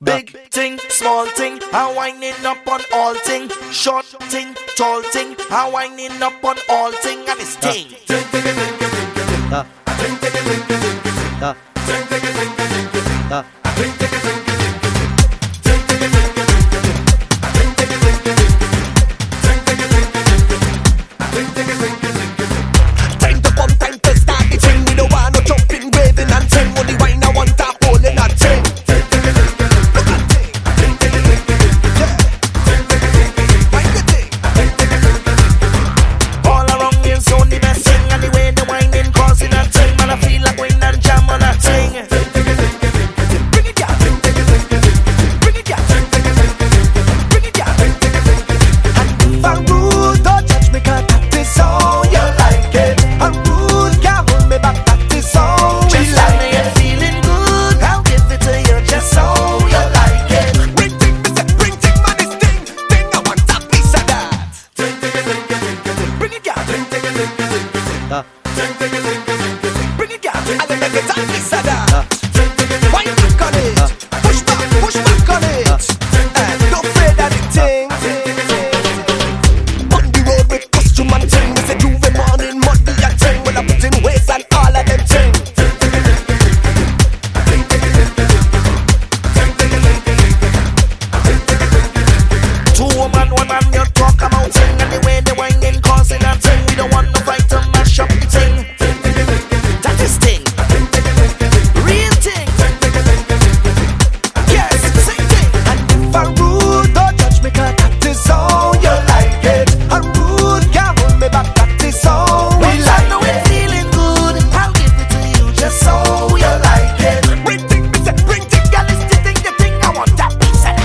Big thing, small thing, I winding up on all thing. Short thing, tall thing, I winding up on all thing. And it's thing. Time to come, time to start the thing. We don't want no jumping, waving and ting. Only wine I want top holding that thing. Look at thing. Yeah. Wine the thing. All around me is only best thing. And the way the winding causing a thing. Man, I feel like when and jam on a thing. Bring it down. Bring it down. Bring it down. And I'm rude, don't judge me, 'cause that is all you like it. I'm rude, can't hold me back, that is all we Just like tell me you're feeling good, I'll give it to you just so you like it. Bring thing, me say, bring thing, man, this thing. Thing, I want a piece of that. Bring it down. Bring it down. And then make it a piece of that. Wind back on it. Push back on it. Don't afraid of the thing. On the road with costume and ting. Me say Juve morning, muddy and ting. When I put in ways and all of them ting. Two woman, one man, you talk about thing. And the way the winding causing a thing. We don't want no fight to mash up the thing. That is thing. Real thing. Yes, same thing. And if I'm rude, don't judge me, 'cause that is all you like it. I'm rude, can't hold me back, that is all we Once I like know it. it's feeling good, I'll give it to you just so you like it. Bring thing, me say, bring thing, Girl, it's the thing, I want that piece of that.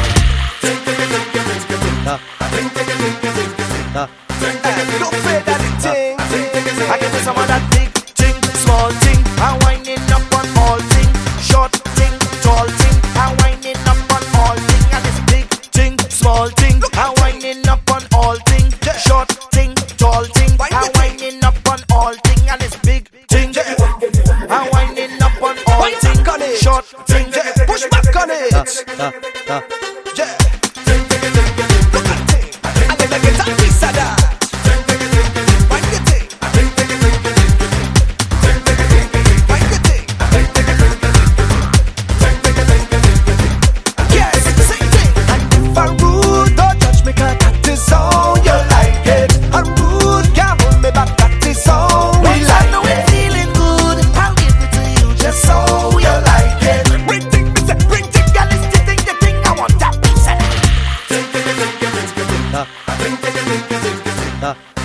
Don't afraid of the thing. I give you some of that big thing, small thing. I'm winding up on all thing. Short thing, tall thing. I'm winding up on all thing. And it's big thing, small thing. I'm winding up on all thing. Short thing, tall thing. I'm winding up on all thing. And it's big thing. I'm winding up on all Wind thing. back on it. Short thing. Push back on it. Yeah. Look at thing. And then make it a piece of that. Wind the thing. Wind the thing. Yes, same thing. And if I'm rude, don't judge me, 'cause that is all you like it. I'm rude, can't hold me back, that is all we Once I like know it. it's feeling good, I'll give it to you just so you like it. Bring thing, me say, bring thing. Girl, it's the thing, I want that piece of that.